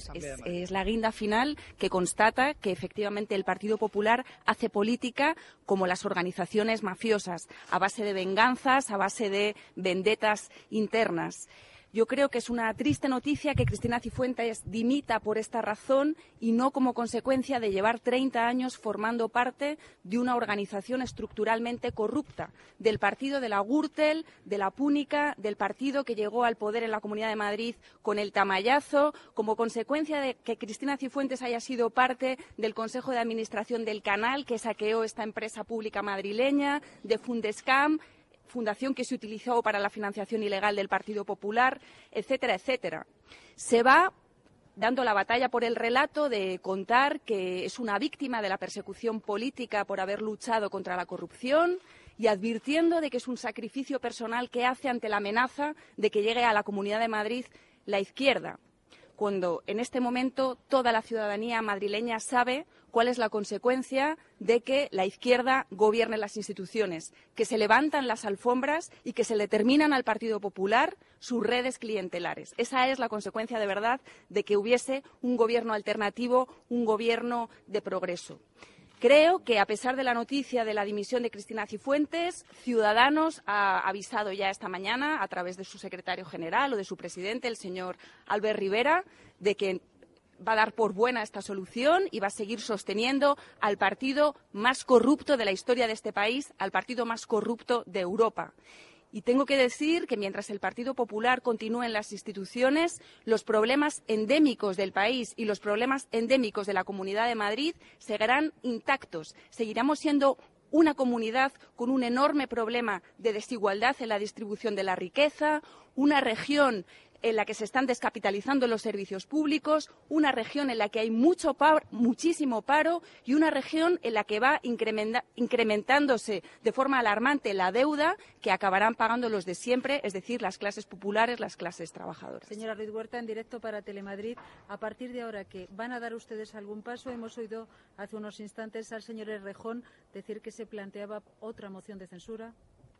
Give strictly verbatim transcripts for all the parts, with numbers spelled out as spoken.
es, es la guinda final que constata que efectivamente el Partido Popular hace política como las organizaciones mafiosas, a base de venganzas, a base de vendetas internas. Yo creo que es una triste noticia que Cristina Cifuentes dimita por esta razón y no como consecuencia de llevar treinta años formando parte de una organización estructuralmente corrupta, del partido de la Gürtel, de la Púnica, del partido que llegó al poder en la Comunidad de Madrid con el Tamallazo, como consecuencia de que Cristina Cifuentes haya sido parte del Consejo de Administración del Canal, que saqueó esta empresa pública madrileña, de Fundescam, fundación que se utilizó para la financiación ilegal del Partido Popular, etcétera, etcétera. Se va dando la batalla por el relato de contar que es una víctima de la persecución política por haber luchado contra la corrupción y advirtiendo de que es un sacrificio personal que hace ante la amenaza de que llegue a la Comunidad de Madrid la izquierda, cuando en este momento toda la ciudadanía madrileña sabe cuál es la consecuencia de que la izquierda gobierne las instituciones, que se levantan las alfombras y que se le terminan al Partido Popular sus redes clientelares. Esa es la consecuencia de verdad de que hubiese un gobierno alternativo, un gobierno de progreso. Creo que, a pesar de la noticia de la dimisión de Cristina Cifuentes, Ciudadanos ha avisado ya esta mañana, a través de su secretario general o de su presidente, el señor Albert Rivera, de que va a dar por buena esta solución y va a seguir sosteniendo al partido más corrupto de la historia de este país, al partido más corrupto de Europa. Y tengo que decir que mientras el Partido Popular continúe en las instituciones, los problemas endémicos del país y los problemas endémicos de la Comunidad de Madrid seguirán intactos. Seguiremos siendo una comunidad con un enorme problema de desigualdad en la distribución de la riqueza, una región en la que se están descapitalizando los servicios públicos, una región en la que hay mucho paro, muchísimo paro y una región en la que va incrementa, incrementándose de forma alarmante la deuda que acabarán pagando los de siempre, es decir, las clases populares, las clases trabajadoras. Señora Ruiz Huerta, en directo para Telemadrid, a partir de ahora, ¿qué van a dar ustedes algún paso? Hemos oído hace unos instantes al señor Errejón decir que se planteaba otra moción de censura.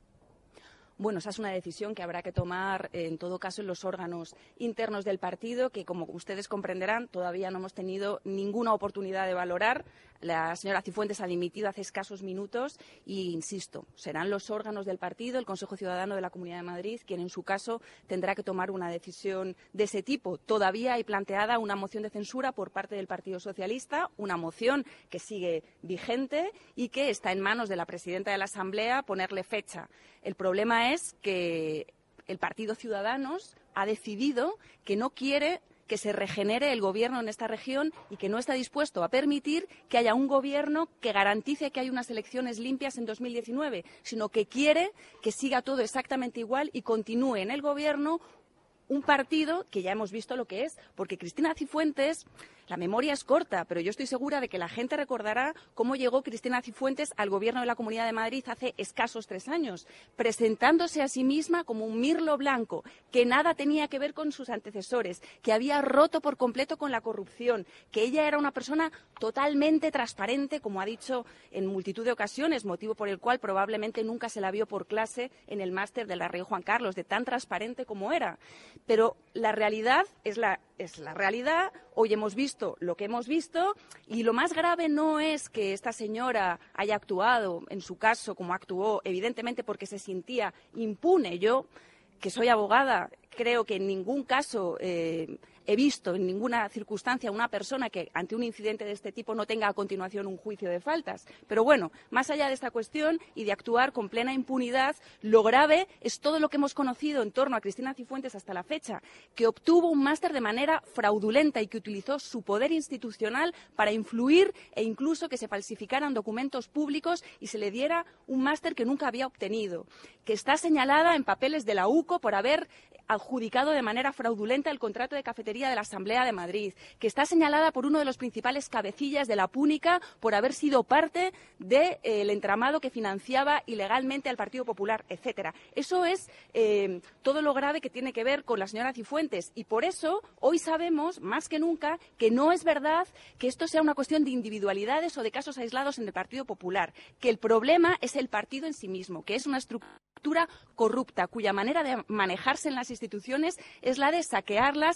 Bueno, esa es una decisión que habrá que tomar, en todo caso, en los órganos internos del partido, que, como ustedes comprenderán, todavía no hemos tenido ninguna oportunidad de valorar. La señora Cifuentes ha dimitido hace escasos minutos y, insisto, serán los órganos del partido, el Consejo Ciudadano de la Comunidad de Madrid, quien, en su caso, tendrá que tomar una decisión de ese tipo. Todavía hay planteada una moción de censura por parte del Partido Socialista, una moción que sigue vigente y que está en manos de la presidenta de la Asamblea ponerle fecha. El problema es que el Partido Ciudadanos ha decidido que no quiere que se regenere el gobierno en esta región y que no está dispuesto a permitir que haya un gobierno que garantice que hay unas elecciones limpias en dos mil diecinueve, sino que quiere que siga todo exactamente igual y continúe en el gobierno un partido que ya hemos visto lo que es, porque Cristina Cifuentes, la memoria es corta, pero yo estoy segura de que la gente recordará cómo llegó Cristina Cifuentes al gobierno de la Comunidad de Madrid hace escasos tres años, presentándose a sí misma como un mirlo blanco, que nada tenía que ver con sus antecesores, que había roto por completo con la corrupción, que ella era una persona totalmente transparente, como ha dicho en multitud de ocasiones, motivo por el cual probablemente nunca se la vio por clase en el máster de la Rey Juan Carlos, de tan transparente como era. Pero la realidad es la, es la realidad. Hoy hemos visto lo que hemos visto y lo más grave no es que esta señora haya actuado, en su caso, como actuó, evidentemente porque se sentía impune. Yo, que soy abogada, creo que en ningún caso eh, he visto, en ninguna circunstancia, una persona que ante un incidente de este tipo no tenga a continuación un juicio de faltas. Pero bueno, más allá de esta cuestión y de actuar con plena impunidad, lo grave es todo lo que hemos conocido en torno a Cristina Cifuentes hasta la fecha, que obtuvo un máster de manera fraudulenta y que utilizó su poder institucional para influir e incluso que se falsificaran documentos públicos y se le diera un máster que nunca había obtenido, que está señalada en papeles de la U C O por haber adjudicado de manera fraudulenta el contrato de cafetería de la Asamblea de Madrid, que está señalada por uno de los principales cabecillas de la Púnica por haber sido parte del eh, entramado que financiaba ilegalmente al Partido Popular, etcétera. Eso es eh, todo lo grave que tiene que ver con la señora Cifuentes y por eso hoy sabemos, más que nunca, que no es verdad que esto sea una cuestión de individualidades o de casos aislados en el Partido Popular, que el problema es el partido en sí mismo, que es una estructura corrupta, cuya manera de manejarse en las instituciones es la de saquearlas,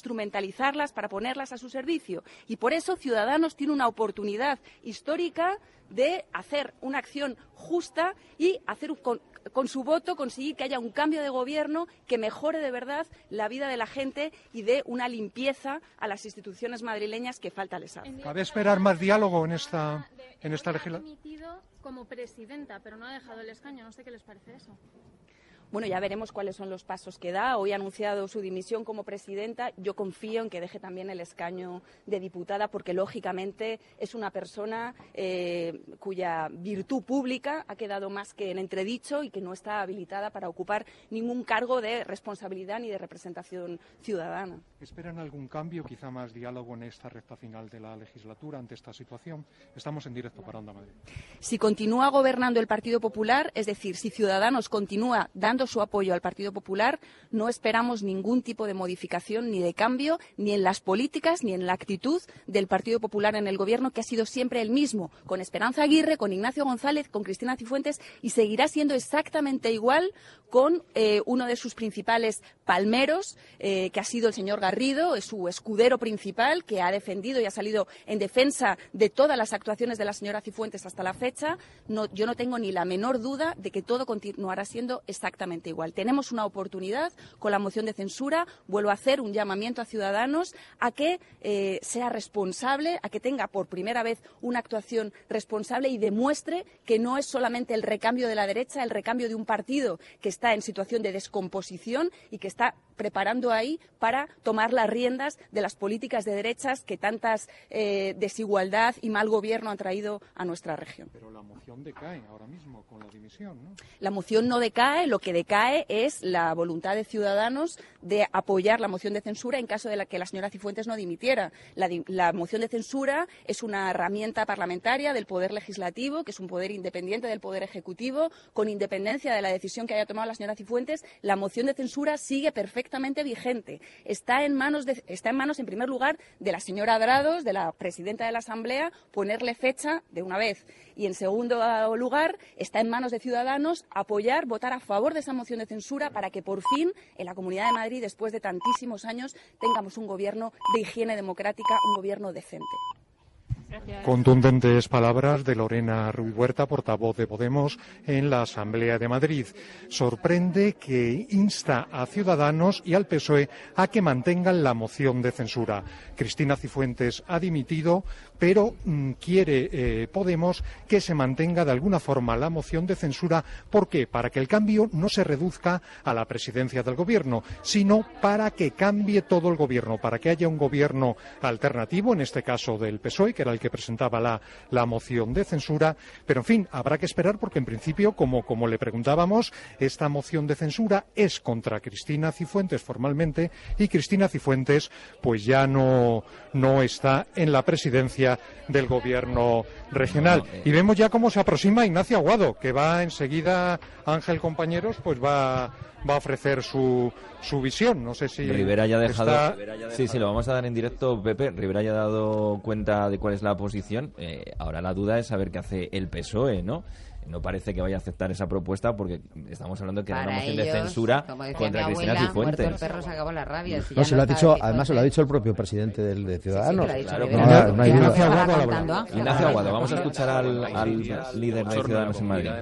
instrumentalizarlas para ponerlas a su servicio. Y por eso Ciudadanos tiene una oportunidad histórica de hacer una acción justa y hacer con, con su voto conseguir que haya un cambio de gobierno que mejore de verdad la vida de la gente y dé una limpieza a las instituciones madrileñas que falta les hace. ¿Cabe esperar más diálogo en esta, en esta legislatura? Ha dimitido como presidenta, pero no ha dejado el escaño. No sé qué les parece eso. Bueno, ya veremos cuáles son los pasos que da. Hoy ha anunciado su dimisión como presidenta. Yo confío en que deje también el escaño de diputada porque, lógicamente, es una persona eh, cuya virtud pública ha quedado más que en entredicho y que no está habilitada para ocupar ningún cargo de responsabilidad ni de representación ciudadana. ¿Esperan algún cambio, quizá más diálogo en esta recta final de la legislatura ante esta situación? Estamos en directo para Onda Madrid. Si continúa gobernando el Partido Popular, es decir, si Ciudadanos continúa dando su apoyo al Partido Popular, no esperamos ningún tipo de modificación ni de cambio, ni en las políticas, ni en la actitud del Partido Popular en el Gobierno, que ha sido siempre el mismo, con Esperanza Aguirre, con Ignacio González, con Cristina Cifuentes, y seguirá siendo exactamente igual con eh, uno de sus principales palmeros, eh, que ha sido el señor Garrido, es su escudero principal, que ha defendido y ha salido en defensa de todas las actuaciones de la señora Cifuentes hasta la fecha. No, yo no tengo ni la menor duda de que todo continuará siendo exactamente igual. Tenemos una oportunidad con la moción de censura. Vuelvo a hacer un llamamiento a Ciudadanos a que eh, sea responsable, a que tenga por primera vez una actuación responsable y demuestre que no es solamente el recambio de la derecha, el recambio de un partido que está en situación de descomposición y que está preparando ahí para tomar las riendas de las políticas de derechas que tantas eh, desigualdad y mal gobierno han traído a nuestra región. Pero la moción decae ahora mismo con la dimisión, ¿no? La moción no decae, lo que decae es la voluntad de Ciudadanos de apoyar la moción de censura en caso de la que la señora Cifuentes no dimitiera. La, la moción de censura es una herramienta parlamentaria del Poder Legislativo, que es un poder independiente del Poder Ejecutivo, con independencia de la decisión que haya tomado la señora Cifuentes. La moción de censura sigue perfectamente vigente. Está en manos, de, está en manos, en primer lugar, de la señora Adrados, de la presidenta de la Asamblea, ponerle fecha de una vez. Y, en segundo lugar, está en manos de Ciudadanos apoyar, votar a favor de esa moción de censura para que, por fin, en la Comunidad de Madrid, después de tantísimos años, tengamos un gobierno de higiene democrática, un gobierno decente. Gracias. Contundentes palabras de Lorena Ruiz Huerta, portavoz de Podemos en la Asamblea de Madrid. Sorprende que insta a Ciudadanos y al P S O E a que mantengan la moción de censura. Cristina Cifuentes ha dimitido, pero mmm, quiere eh, Podemos que se mantenga de alguna forma la moción de censura. ¿Por qué? Para que el cambio no se reduzca a la presidencia del Gobierno, sino para que cambie todo el Gobierno, para que haya un Gobierno alternativo, en este caso del P S O E, que era el que presentaba la, la moción de censura. Pero, en fin, habrá que esperar porque, en principio, como, como le preguntábamos, esta moción de censura es contra Cristina Cifuentes formalmente y Cristina Cifuentes pues ya no, no está en la presidencia del Gobierno regional. Y vemos ya cómo se aproxima Ignacio Aguado, que va enseguida, Ángel, compañeros, pues va... va a ofrecer su, su visión. No sé si Rivera ya ha dejado... está... Rivera ya ha dejado... Sí, sí, lo vamos a dar en directo, Pepe. Rivera ya ha dado cuenta de cuál es la posición. Eh, ahora la duda es saber qué hace el P S O E, ¿no? No parece que vaya a aceptar esa propuesta porque estamos hablando de que era una moción ellos, de censura contra Cristina Cifuentes. El perro se acabó la rabia. Si no, se lo ha dicho, además se lo ha dicho el propio presidente del, de Ciudadanos. Sí, sí, claro, no, no, no, no hay Ignacio duda. Aguado, Ignacio Aguado, vamos a escuchar al, al líder de Ciudadanos en Madrid.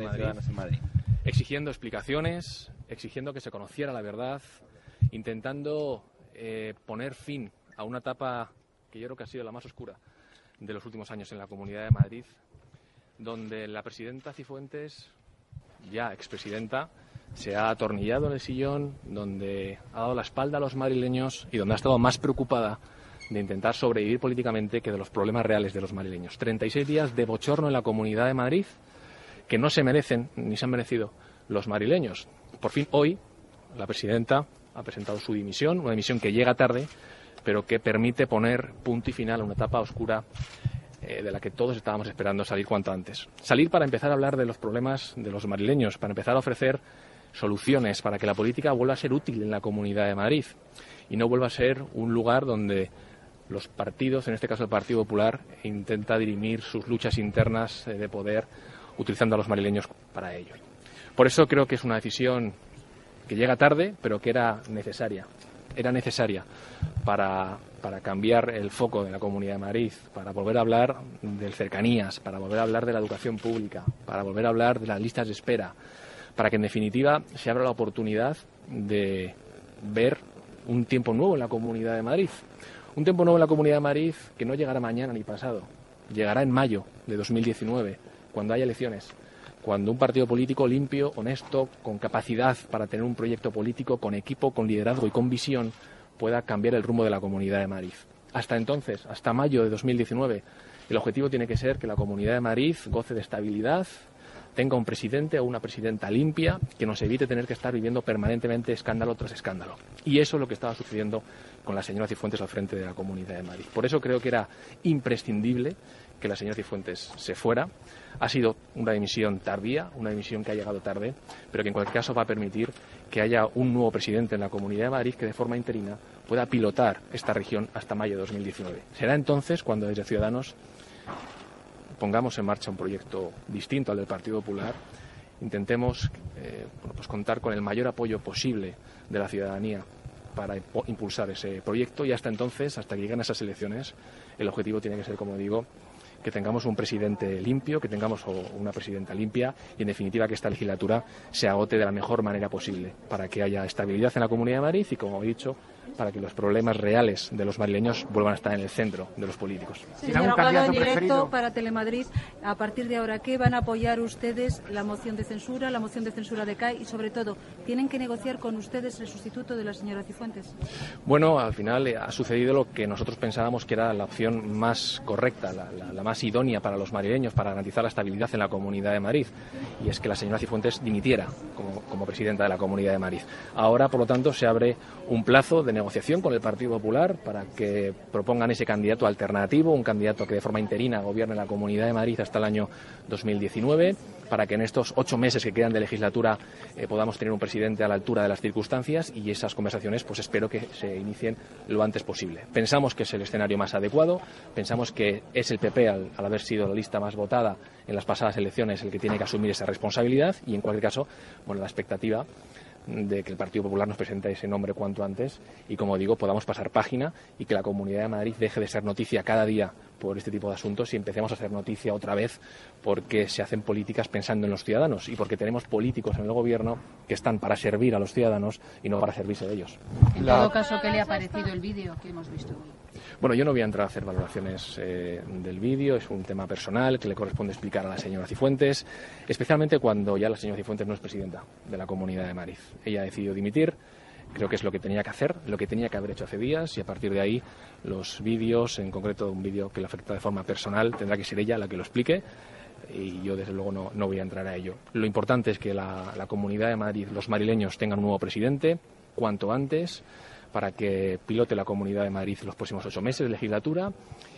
Exigiendo explicaciones, exigiendo que se conociera la verdad, intentando eh, poner fin a una etapa que yo creo que ha sido la más oscura de los últimos años en la Comunidad de Madrid, donde la presidenta Cifuentes, ya expresidenta, se ha atornillado en el sillón, donde ha dado la espalda a los madrileños y donde ha estado más preocupada de intentar sobrevivir políticamente que de los problemas reales de los madrileños. treinta y seis días de bochorno en la Comunidad de Madrid que no se merecen ni se han merecido los madrileños. Por fin, hoy, la presidenta ha presentado su dimisión, una dimisión que llega tarde, pero que permite poner punto y final a una etapa oscura eh, de la que todos estábamos esperando salir cuanto antes. Salir para empezar a hablar de los problemas de los madrileños, para empezar a ofrecer soluciones, para que la política vuelva a ser útil en la Comunidad de Madrid y no vuelva a ser un lugar donde los partidos, en este caso el Partido Popular, intenta dirimir sus luchas internas eh, de poder utilizando a los madrileños para ello. Por eso creo que es una decisión que llega tarde, pero que era necesaria. era necesaria para, para cambiar el foco de la Comunidad de Madrid, para volver a hablar de cercanías, para volver a hablar de la educación pública, para volver a hablar de las listas de espera, para que en definitiva se abra la oportunidad de ver un tiempo nuevo en la Comunidad de Madrid. Un tiempo nuevo en la Comunidad de Madrid que no llegará mañana ni pasado, llegará en mayo de dos mil diecinueve, cuando haya elecciones, cuando un partido político limpio, honesto, con capacidad para tener un proyecto político, con equipo, con liderazgo y con visión, pueda cambiar el rumbo de la Comunidad de Madrid. Hasta entonces, hasta mayo de dos mil diecinueve, el objetivo tiene que ser que la Comunidad de Madrid goce de estabilidad, tenga un presidente o una presidenta limpia, que nos evite tener que estar viviendo permanentemente escándalo tras escándalo. Y eso es lo que estaba sucediendo con la señora Cifuentes al frente de la Comunidad de Madrid. Por eso creo que era imprescindible que la señora Cifuentes se fuera. Ha sido una dimisión tardía, una dimisión que ha llegado tarde, pero que en cualquier caso va a permitir que haya un nuevo presidente en la Comunidad de Madrid que de forma interina pueda pilotar esta región hasta mayo de dos mil diecinueve. Será entonces cuando desde Ciudadanos pongamos en marcha un proyecto distinto al del Partido Popular, intentemos eh, bueno, pues contar con el mayor apoyo posible de la ciudadanía para impulsar ese proyecto, y hasta entonces, hasta que lleguen esas elecciones, el objetivo tiene que ser, como digo, que tengamos un presidente limpio, que tengamos una presidenta limpia y, en definitiva, que esta legislatura se agote de la mejor manera posible para que haya estabilidad en la Comunidad de Madrid y, como he dicho, para que los problemas reales de los madrileños vuelvan a estar en el centro de los políticos. Señor Aguado, en directo para Telemadrid, a partir de ahora, ¿qué van a apoyar ustedes? La moción de censura, la moción de censura de C A I y, sobre todo, ¿tienen que negociar con ustedes el sustituto de la señora Cifuentes? Bueno, al final eh, ha sucedido lo que nosotros pensábamos que era la opción más correcta, la, la, la más idónea para los madrileños, para garantizar la estabilidad en la Comunidad de Madrid, y es que la señora Cifuentes dimitiera como, como presidenta de la Comunidad de Madrid. Ahora, por lo tanto, se abre un plazo de negociación con el Partido Popular para que propongan ese candidato alternativo, un candidato que de forma interina gobierne la Comunidad de Madrid hasta el año dos mil diecinueve, para que en estos ocho meses que quedan de legislatura eh, podamos tener un presidente a la altura de las circunstancias, y esas conversaciones pues espero que se inicien lo antes posible. Pensamos que es el escenario más adecuado, pensamos que es el P P, al, al haber sido la lista más votada en las pasadas elecciones, el que tiene que asumir esa responsabilidad, y en cualquier caso, bueno, la expectativa de que el Partido Popular nos presente ese nombre cuanto antes y, como digo, podamos pasar página y que la Comunidad de Madrid deje de ser noticia cada día por este tipo de asuntos y empecemos a ser noticia otra vez porque se hacen políticas pensando en los ciudadanos y porque tenemos políticos en el gobierno que están para servir a los ciudadanos y no para servirse de ellos. En todo caso, ¿qué le ha parecido el vídeo que hemos visto hoy? Bueno, yo no voy a entrar a hacer valoraciones eh, del vídeo, es un tema personal que le corresponde explicar a la señora Cifuentes, especialmente cuando ya la señora Cifuentes no es presidenta de la Comunidad de Madrid. Ella ha decidido dimitir, creo que es lo que tenía que hacer, lo que tenía que haber hecho hace días, y a partir de ahí los vídeos, en concreto un vídeo que le afecta de forma personal, tendrá que ser ella la que lo explique. Y yo, desde luego, no, no voy a entrar a ello. Lo importante es que la, la Comunidad de Madrid, los madrileños, tengan un nuevo presidente cuanto antes, para que pilote la Comunidad de Madrid los próximos ocho meses de legislatura,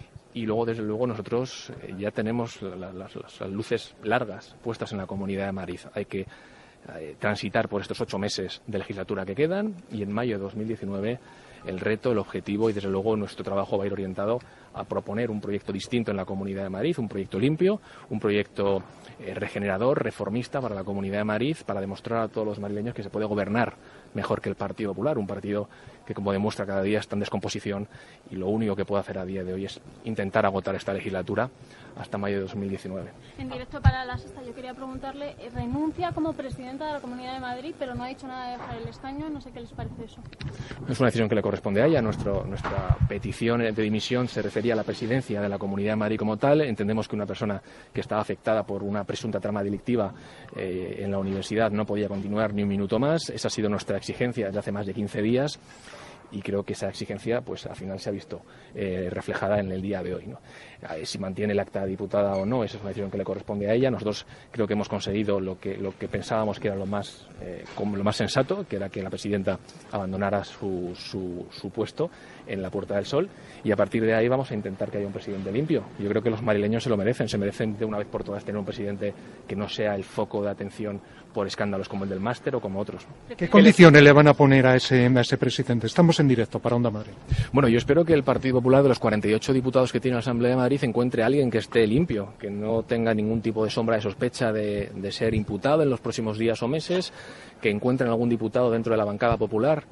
y luego, desde luego, nosotros ya tenemos la, la, las, las luces largas puestas en la Comunidad de Madrid. Hay que eh, transitar por estos ocho meses de legislatura que quedan, y en mayo de dos mil diecinueve el reto, el objetivo y, desde luego, nuestro trabajo va a ir orientado a proponer un proyecto distinto en la Comunidad de Madrid, un proyecto limpio, un proyecto eh, regenerador, reformista para la Comunidad de Madrid, para demostrar a todos los madrileños que se puede gobernar mejor que el Partido Popular, un partido que, como demuestra cada día, está en descomposición, y lo único que puede hacer a día de hoy es intentar agotar esta legislatura hasta mayo de dos mil diecinueve. En directo para La Sexta, yo quería preguntarle, renuncia como presidenta de la Comunidad de Madrid, pero no ha dicho nada de dejar el escaño, no sé qué les parece eso. Es una decisión que le corresponde a ella. Nuestro, nuestra petición de dimisión se refería a la presidencia de la Comunidad de Madrid como tal. Entendemos que una persona que estaba afectada por una presunta trama delictiva eh, en la universidad no podía continuar ni un minuto más. Esa ha sido nuestra exigencia desde hace más de quince días. Y creo que esa exigencia, pues al final se ha visto eh, reflejada en el día de hoy, ¿no? Eh, si mantiene el acta de diputada o no, esa es una decisión que le corresponde a ella. Nosotros creo que hemos conseguido lo que lo que pensábamos que era lo más eh, como lo más sensato, que era que la presidenta abandonara su, su, su puesto en la Puerta del Sol, y a partir de ahí vamos a intentar que haya un presidente limpio. Yo creo que los madrileños se lo merecen, se merecen de una vez por todas tener un presidente que no sea el foco de atención por escándalos como el del máster o como otros. ¿Qué condiciones le van a poner a ese, a ese presidente? Estamos en directo para Onda Madrid. Bueno, yo espero que el Partido Popular, de los cuarenta y ocho diputados que tiene la Asamblea de Madrid, encuentre a alguien que esté limpio, que no tenga ningún tipo de sombra de sospecha de, de ser imputado en los próximos días o meses, que encuentren algún diputado dentro de la bancada popular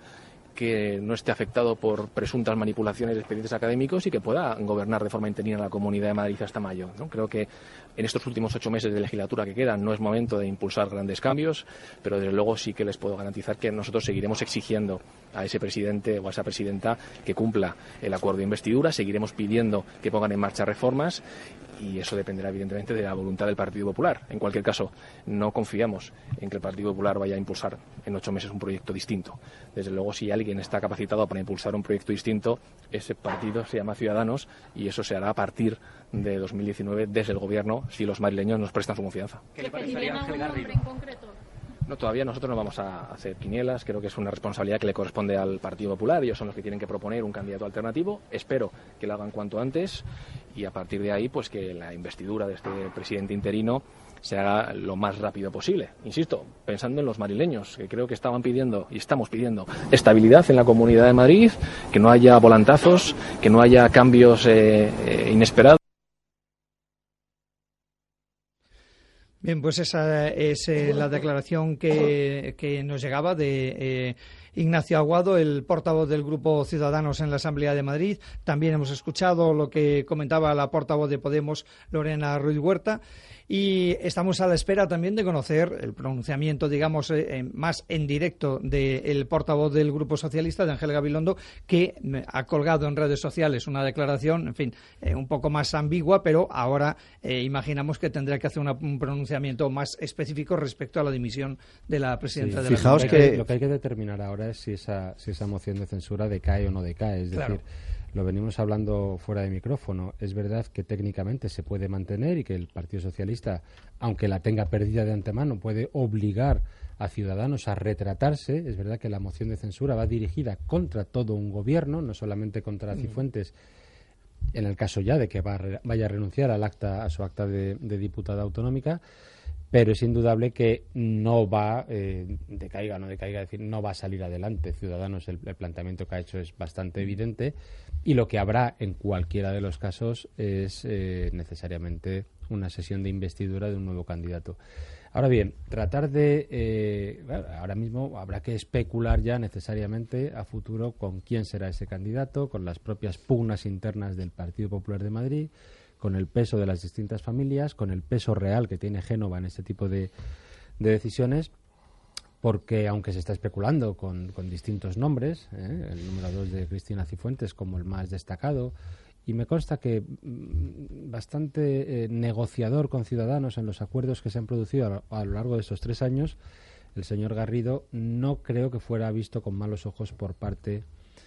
que no esté afectado por presuntas manipulaciones de expedientes académicos y que pueda gobernar de forma interina la Comunidad de Madrid hasta mayo, ¿no? Creo que en estos últimos ocho meses de legislatura que quedan no es momento de impulsar grandes cambios, pero desde luego sí que les puedo garantizar que nosotros seguiremos exigiendo a ese presidente o a esa presidenta que cumpla el acuerdo de investidura, seguiremos pidiendo que pongan en marcha reformas y eso dependerá evidentemente de la voluntad del Partido Popular. En cualquier caso, no confiamos en que el Partido Popular vaya a impulsar en ocho meses un proyecto distinto. Desde luego, si alguien está capacitado para impulsar un proyecto distinto, ese partido se llama Ciudadanos y eso se hará a partir de dos mil diecinueve desde el Gobierno, si los madrileños nos prestan su confianza. ¿Qué le pedirían a un nombre en concreto? No, todavía nosotros no vamos a hacer quinielas, creo que es una responsabilidad que le corresponde al Partido Popular, ellos son los que tienen que proponer un candidato alternativo, espero que lo hagan cuanto antes y a partir de ahí pues que la investidura de este presidente interino se haga lo más rápido posible. Insisto, pensando en los madrileños, que creo que estaban pidiendo y estamos pidiendo estabilidad en la Comunidad de Madrid, que no haya volantazos, que no haya cambios eh, eh, inesperados. Bien, pues esa es eh, la declaración que, que nos llegaba de eh, Ignacio Aguado, el portavoz del Grupo Ciudadanos en la Asamblea de Madrid. También hemos escuchado lo que comentaba la portavoz de Podemos, Lorena Ruiz Huerta. Y estamos a la espera también de conocer el pronunciamiento, digamos, eh, más en directo del portavoz del Grupo Socialista, de Ángel Gabilondo, que ha colgado en redes sociales una declaración, en fin, eh, un poco más ambigua, pero ahora eh, imaginamos que tendrá que hacer una, un pronunciamiento más específico respecto a la dimisión de la presidenta sí, de la fijaos República. que lo que hay que determinar ahora es si esa, si esa moción de censura decae o no decae, es Claro. decir, lo venimos hablando fuera de micrófono. Es verdad que técnicamente se puede mantener y que el Partido Socialista, aunque la tenga perdida de antemano, puede obligar a Ciudadanos a retratarse. Es verdad que la moción de censura va dirigida contra todo un gobierno, no solamente contra Cifuentes, en el caso ya de que va a re, vaya a renunciar al acta, a su acta de, de diputada autonómica, pero es indudable que no va, eh, decaiga o no decaiga, es decir, no va a salir adelante. Ciudadanos, el, el planteamiento que ha hecho es bastante evidente y lo que habrá en cualquiera de los casos es eh, necesariamente una sesión de investidura de un nuevo candidato. Ahora bien, tratar de, eh, bueno, ahora mismo habrá que especular ya necesariamente a futuro con quién será ese candidato, con las propias pugnas internas del Partido Popular de Madrid, con el peso de las distintas familias, con el peso real que tiene Génova en este tipo de, de decisiones, porque aunque se está especulando con, con distintos nombres, ¿eh? el número dos de Cristina Cifuentes como el más destacado, y me consta que mmm, bastante eh, negociador con Ciudadanos en los acuerdos que se han producido a lo, a lo largo de estos tres años, el señor Garrido no creo que fuera visto con malos ojos por parte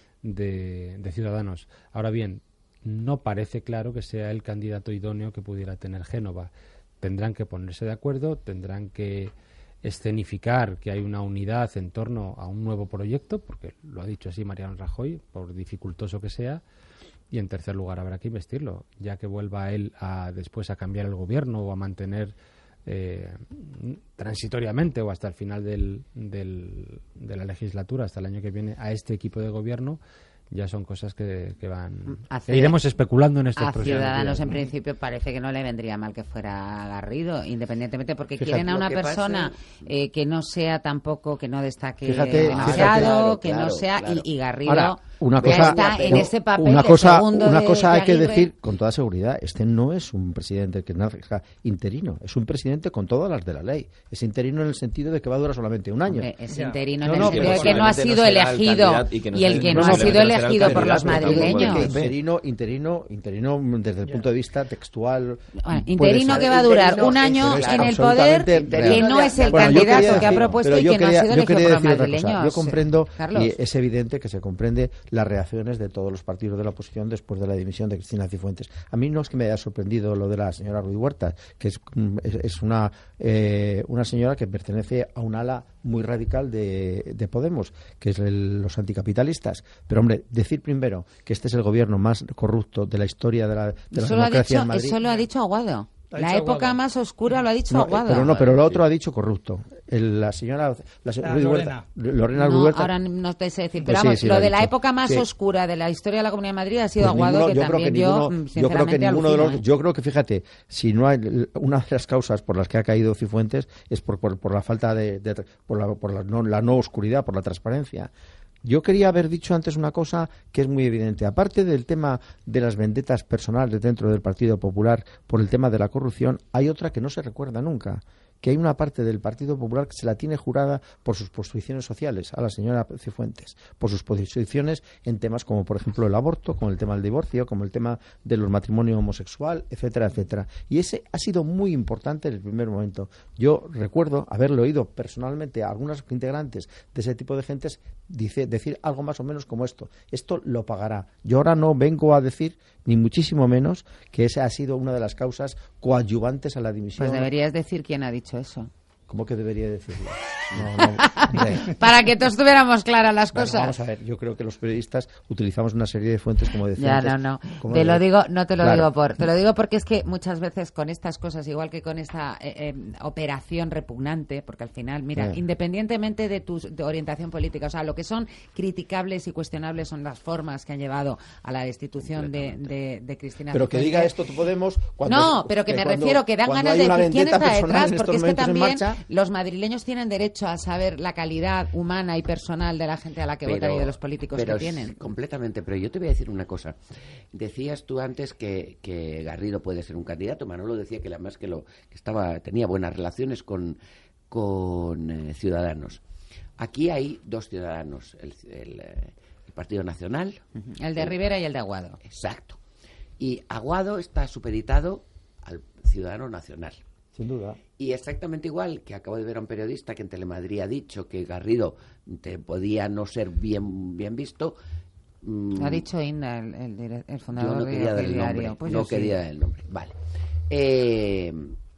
de, de Ciudadanos. Ahora bien, no parece claro que sea el candidato idóneo que pudiera tener Génova. Tendrán que ponerse de acuerdo, tendrán que escenificar que hay una unidad en torno a un nuevo proyecto, porque lo ha dicho así Mariano Rajoy, por dificultoso que sea, y en tercer lugar habrá que investirlo, ya que vuelva él a después a cambiar el gobierno o a mantener eh, transitoriamente o hasta el final del, del, de la legislatura, hasta el año que viene, a este equipo de gobierno. Ya son cosas que, que van... Hace, e iremos especulando en estos a próximos Ciudadanos, días, en ¿no? principio, parece que no le vendría mal que fuera Garrido, independientemente, porque Fíjate, quieren a una que persona pasa... eh, que no sea tampoco, que no destaque Fíjate, demasiado, fíjate, claro, que claro, no sea... claro. Y, y Garrido Ahora, una ya cosa, está en ese papel una de cosa, segundo una de, cosa de hay que Aguirre. decir con toda seguridad, este no es un presidente que nazca interino, es un presidente con todas las de la ley. Es interino en el sentido de que va a durar solamente un año. Hombre, es interino no, en el no, sentido de pero que no ha sido no será el elegido candidato y que no y el será- que no, no, no, ha sido no será el elegido por los candidato, tampoco madrileños. Interino, interino, interino desde el punto de vista textual. Bueno, puede interino ser. que va a durar Interino un año es en el poder, absolutamente que real. no es el Bueno, yo candidato quería que ha decir- propuesto pero y yo que no ha quería- sido yo elegido quería por los decir otra cosa. madrileños. Yo comprendo Carlos. y es evidente que se comprende las reacciones de todos los partidos de la oposición después de la dimisión de Cristina Cifuentes. A mí no es que me haya sorprendido lo de la señora Ruiz Huerta, que es, es, es una, eh, una señora que pertenece a un ala muy radical de, de Podemos, que es el, los anticapitalistas. Pero, hombre, decir primero que este es el gobierno más corrupto de la historia de la, de la Eso lo ha democracia dicho, en Madrid. eso lo ha dicho Aguado. Ha La dicho época Aguado. más oscura lo ha dicho No, Aguado. pero no, pero lo otro ha dicho corrupto. El- la señora la señora La Ruiz Lorena. Huerta, Lorena Ruiz No, Huerta. ahora no te sé decir, Pues pero sí, vamos, sí, lo lo ha de la dicho. época más Sí. oscura de la historia de la Comunidad de Madrid ha sido Pues Aguado, ninguno- que yo creo también que yo, ninguno, mm, yo creo que sinceramente, ninguno de alucino, los, ¿eh? yo creo que fíjate, si no hay una de las causas por las que ha caído Cifuentes es por, por, por la falta de, de- por, la, por la, no, la no oscuridad, por la transparencia. Yo quería haber dicho antes una cosa que es muy evidente. Aparte del tema de las vendetas personales dentro del Partido Popular por el tema de la corrupción, hay otra que no se recuerda nunca, que hay una parte del Partido Popular que se la tiene jurada por sus posiciones sociales a la señora Cifuentes, por sus posiciones en temas como, por ejemplo, el aborto, como el tema del divorcio, como el tema de los matrimonios homosexual, etcétera, etcétera. Y ese ha sido muy importante en el primer momento. Yo recuerdo haberlo oído personalmente a algunos integrantes de ese tipo de gentes dice, decir algo más o menos como esto. Esto lo pagará. Yo ahora no vengo a decir, ni muchísimo menos, que esa ha sido una de las causas coadyuvantes a la dimisión. Pues deberías decir quién ha dicho eso. ¿Cómo que debería decirlo? No, no, Para que todos tuviéramos claras las bueno, cosas. Vamos a ver, yo creo que los periodistas utilizamos una serie de fuentes, como decía Ya, antes, no, no. Te de... lo digo, no te lo claro. digo por, te lo digo porque es que muchas veces con estas cosas, igual que con esta eh, eh, operación repugnante, porque al final, mira, Yeah. independientemente de tu de orientación política, o sea, lo que son criticables y cuestionables son las formas que han llevado a la destitución de, de, de Cristina. Pero que Cifuentes. diga esto Podemos cuando No, es, pero que, que me cuando, refiero que dan ganas de decir quién está detrás, porque es que también los madrileños tienen derecho a saber la calidad humana y personal de la gente a la que pero, votan y de los políticos pero que tienen. Completamente, pero yo te voy a decir una cosa. Decías tú antes que, que Garrido puede ser un candidato. Manolo decía que además que lo que estaba tenía buenas relaciones con, con eh, Ciudadanos. Aquí hay dos Ciudadanos, el, el, el Partido Nacional. Uh-huh. El de el, Rivera y el de Aguado. Exacto. Y Aguado está supeditado al Ciudadano Nacional. Sin duda. Y exactamente igual que acabo de ver a un periodista que en Telemadrid ha dicho que Garrido te podía no ser bien bien visto. Mmm, ha dicho Inda, el, el, el fundador yo no quería del del diario. Nombre, pues no sí. quería del nombre. Vale. Eh,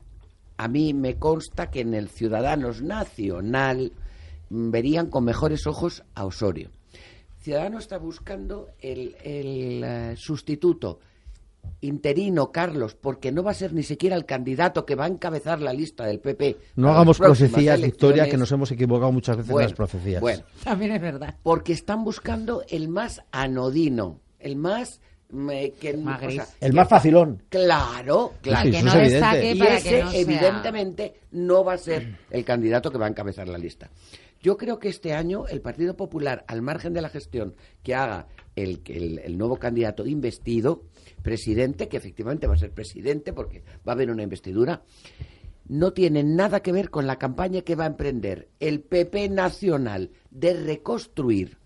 a mí me consta que en el Ciudadanos Nacional verían con mejores ojos a Osorio. Ciudadanos está buscando el, el uh, sustituto interino, Carlos, porque no va a ser ni siquiera el candidato que va a encabezar la lista del P P. No hagamos profecías, Victoria, que nos hemos equivocado muchas veces bueno, en las profecías. Bueno, también es verdad. Porque están buscando el más anodino, el más... Me, que, o sea, el que, más facilón. Claro, claro. Sí, que no destaque y para ese, que no sea... evidentemente, no va a ser el candidato que va a encabezar la lista. Yo creo que este año el Partido Popular, al margen de la gestión que haga el, el, el nuevo candidato investido, presidente, que efectivamente va a ser presidente porque va a haber una investidura, no tiene nada que ver con la campaña que va a emprender el P P nacional de reconstruir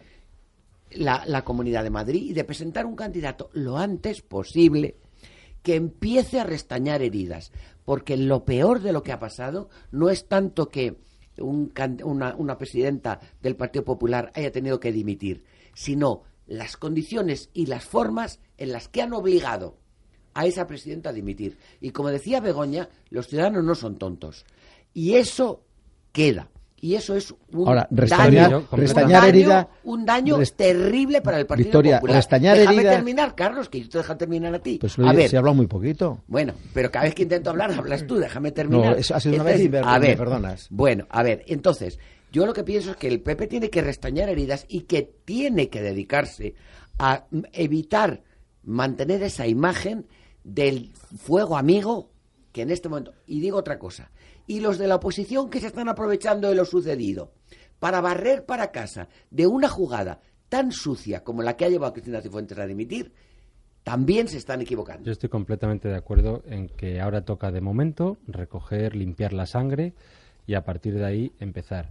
la, la Comunidad de Madrid y de presentar un candidato lo antes posible que empiece a restañar heridas, porque lo peor de lo que ha pasado no es tanto que un, una, una presidenta del Partido Popular haya tenido que dimitir, sino las condiciones y las formas en las que han obligado a esa presidenta a dimitir. Y como decía Begoña, los ciudadanos no son tontos. Y eso queda. Y eso es un Ahora, restañar, daño, restañar un daño, herida, un daño rest, terrible para el Partido Victoria, Popular. Restañar Déjame herida, terminar, Carlos, que yo te dejo terminar a ti. Pues a ver, se ha hablado muy poquito. Bueno, pero cada vez que intento hablar, hablas tú, déjame terminar. No, eso ha sido una entonces, vez y a ver, me perdonas. Bueno, a ver, entonces, yo lo que pienso es que el P P tiene que restañar heridas y que tiene que dedicarse a evitar mantener esa imagen del fuego amigo que en este momento... Y digo otra cosa, y los de la oposición que se están aprovechando de lo sucedido para barrer para casa de una jugada tan sucia como la que ha llevado a Cristina Cifuentes a dimitir, también se están equivocando. Yo estoy completamente de acuerdo en que ahora toca de momento recoger, limpiar la sangre y a partir de ahí empezar.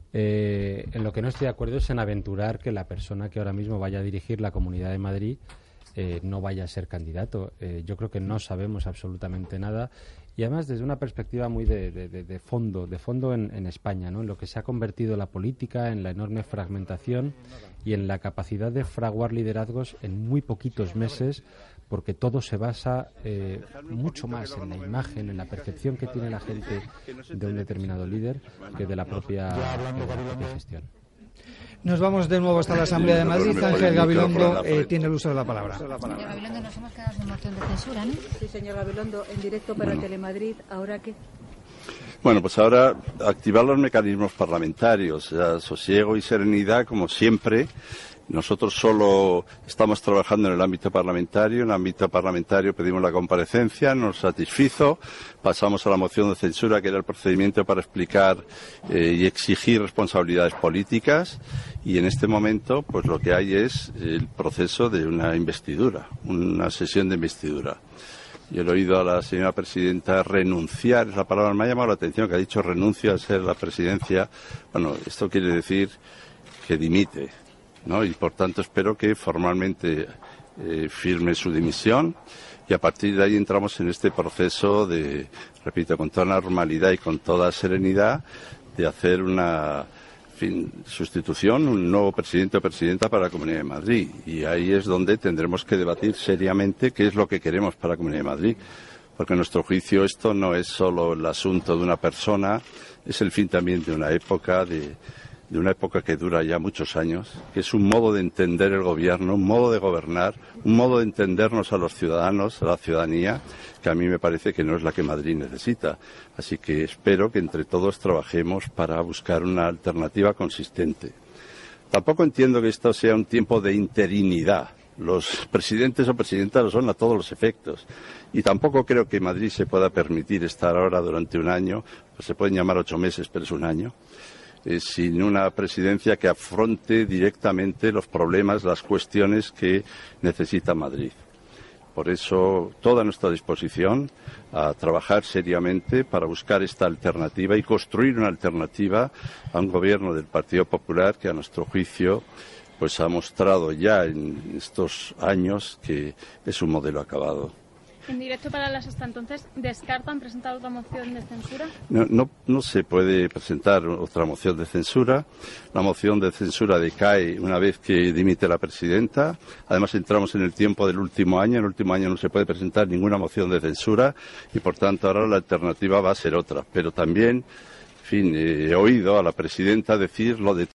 Eh, en lo que no estoy de acuerdo es en aventurar que la persona que ahora mismo vaya a dirigir la Comunidad de Madrid eh, no vaya a ser candidato. Eh, yo creo que no sabemos absolutamente nada y además desde una perspectiva muy de, de, de, de fondo, de fondo en, en España, ¿no? En lo que se ha convertido la política, en la enorme fragmentación y en la capacidad de fraguar liderazgos en muy poquitos meses, porque todo se basa eh, mucho más en la imagen, en la percepción que tiene la gente de un determinado líder que de la propia, de la propia gestión. Nos vamos de nuevo hasta la Asamblea de Madrid. Ángel Gabilondo eh, tiene el uso de la palabra. Señor Gabilondo, nos hemos quedado sin moción de censura, ¿no? Sí, señor Gabilondo, en directo para bueno. Telemadrid. ¿Ahora qué? Bueno, pues ahora activar los mecanismos parlamentarios, ya, sosiego y serenidad, como siempre, Nosotros solo estamos trabajando en el ámbito parlamentario. En el ámbito parlamentario pedimos la comparecencia, nos satisfizo. Pasamos a la moción de censura, que era el procedimiento para explicar eh, y exigir responsabilidades políticas. Y en este momento, pues lo que hay es el proceso de una investidura, una sesión de investidura. Yo he oído a la señora presidenta renunciar, es la palabra que me ha llamado la atención, que ha dicho renuncia a ser la presidencia. Bueno, esto quiere decir que dimite, ¿no? Y por tanto espero que formalmente eh, firme su dimisión y a partir de ahí entramos en este proceso de, repito, con toda normalidad y con toda serenidad, de hacer una fin, sustitución, un nuevo presidente o presidenta para la Comunidad de Madrid. Y ahí es donde tendremos que debatir seriamente qué es lo que queremos para la Comunidad de Madrid. Porque a nuestro juicio esto no es solo el asunto de una persona, es el fin también de una época, de, de una época que dura ya muchos años, que es un modo de entender el gobierno, un modo de gobernar, un modo de entendernos a los ciudadanos, a la ciudadanía, que a mí me parece que no es la que Madrid necesita. Así que espero que entre todos trabajemos para buscar una alternativa consistente. Tampoco entiendo que esto sea un tiempo de interinidad. Los presidentes o presidentas lo son a todos los efectos. Y tampoco creo que Madrid se pueda permitir estar ahora durante un año, pues se pueden llamar ocho meses, pero es un año, eh, sin una presidencia que afronte directamente los problemas, las cuestiones que necesita Madrid. Por eso, toda nuestra disposición a trabajar seriamente para buscar esta alternativa y construir una alternativa a un gobierno del Partido Popular que, a nuestro juicio, pues ha mostrado ya en estos años que es un modelo acabado. En directo para la sexta, entonces, ¿descartan presentar otra moción de censura? No, no, no se puede presentar otra moción de censura. La moción de censura decae una vez que dimite la presidenta. Además, entramos en el tiempo del último año. En el último año no se puede presentar ninguna moción de censura y, por tanto, ahora la alternativa va a ser otra. Pero también, en fin, he oído a la presidenta decir lo de